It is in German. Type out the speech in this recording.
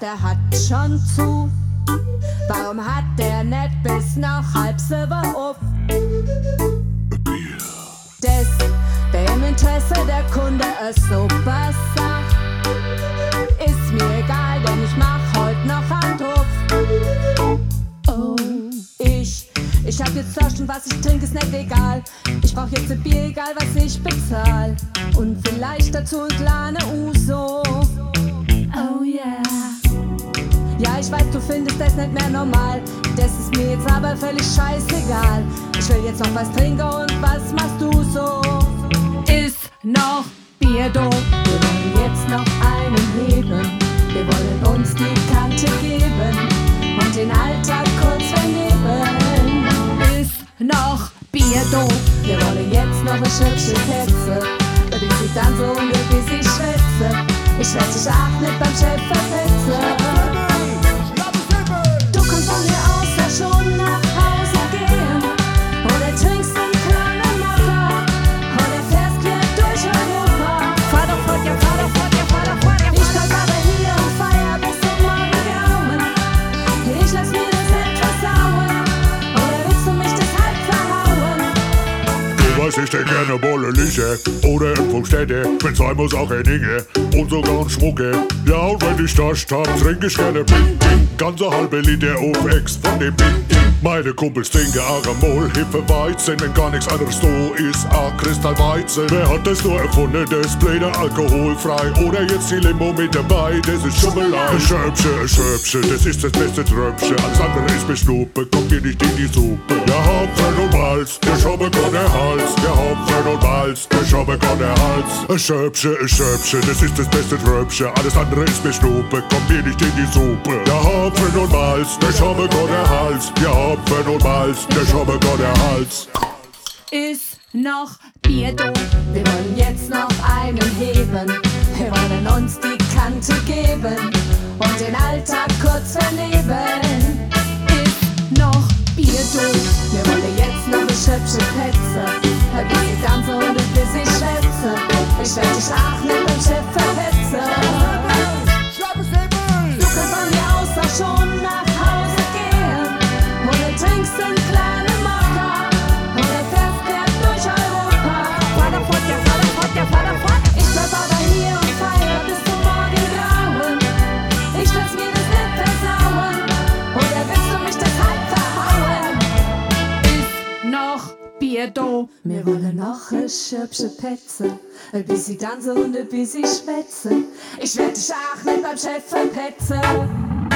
der hat schon zu. Warum hat der nicht bis nach 6:30 auf? Das wär im Interesse der Kunde es super sagt. Ist mir egal, denn ich mach heut noch einen Druck. Oh, ich hab jetzt Durst und was ich trinke ist nicht egal. Ich brauch jetzt ein Bier, egal was ich bezahl. Und vielleicht dazu ein kleiner Uso. Oh yeah. Ja, ich weiß, du findest das nicht mehr normal. Das ist mir jetzt aber völlig scheißegal. Ich will jetzt noch was trinken und was machst du so? Ist noch Bier do? Wir wollen jetzt noch einen heben. Wir wollen uns die Kante geben und den Alltag kurz verneben. Ist noch Bier do? Wir wollen jetzt noch eine hübsche Petze. Bis ich dann so und bis ich schwätze. Ich werd dich auch nicht beim Chef verpetzen. Von mir aus ja schon nach Hause gehen. Oder trinkst einen kleinen Macher. Oder fährst quer durch Europa. Fahr doch fort, ja, fahr doch fort, ja, fahr doch fort, ja. Ich bleib aber hier und feier bis zum Morgengrauen. Ich lass mir das nicht versauen. Oder willst du mich deshalb verhauen? Du weißt, ich denk gerne Bolleliche oder in Funkstätte. Wenn sein muss auch in Inge und sogar ein Schmucke. Ja, und wenn ich Durst hab, trink ich gerne Bing Bing. Ganze halbe Liter auf Ex von dem Bing Bing. Meine Kumpels trinken Aramol, Hefeweizen. Wenn gar nichts anderes da ist, Kristallweizen. Wer hat das nur erfunden, das Bläder alkoholfrei? Oder jetzt die Limo mit dabei, das ist Schummelei. Schöpsche, das ist das beste Tröpfchen. Alles andere ist Beschnuppe, kommt mir nicht in die Suppe. Ja, Hopfen und Malz, der Schobbe kann der Hals. Ja, Hopfen und Malz, der Schobbe kann der Hals. Schöpsche, das ist das beste Tröpfchen. Alles andere ist Beschnuppe, kommt mir nicht in die Suppe. Ja, Hopfen und Malz, der Schobbe kann der Hals. Ja, Hopfen und Malz, der Schobbe kann der Hals. Ist noch Bier do? Wir wollen jetzt noch einen heben. Wir wollen uns die Kante geben und den Alltag kurz verneben. Ist noch Bier do? Wir wollen jetzt noch eine hübsche Petze. Bis ich tanze und bis ich schwätze. Ich werd dich auch nicht beim Chef verpetzen. Du kannst von mir aus auch schon nach Hause gehen. Oder trinkst einen kleinen Mokka. Oder fährst quer durch Europa. Fahr doch fort, ja, fahr doch fort, ja, fahr doch fort. Ich bleib aber hier und feier bis zum Morgengrauen. Ich lass mir das nicht versauen. Oder willst du mich deshalb verhauen? Ist noch Bier do? Wir wollen noch eine hübsche Petze. Bis ich tanze und bis ich schwätze. Ich werd dich auch nicht beim Chef verpetzen.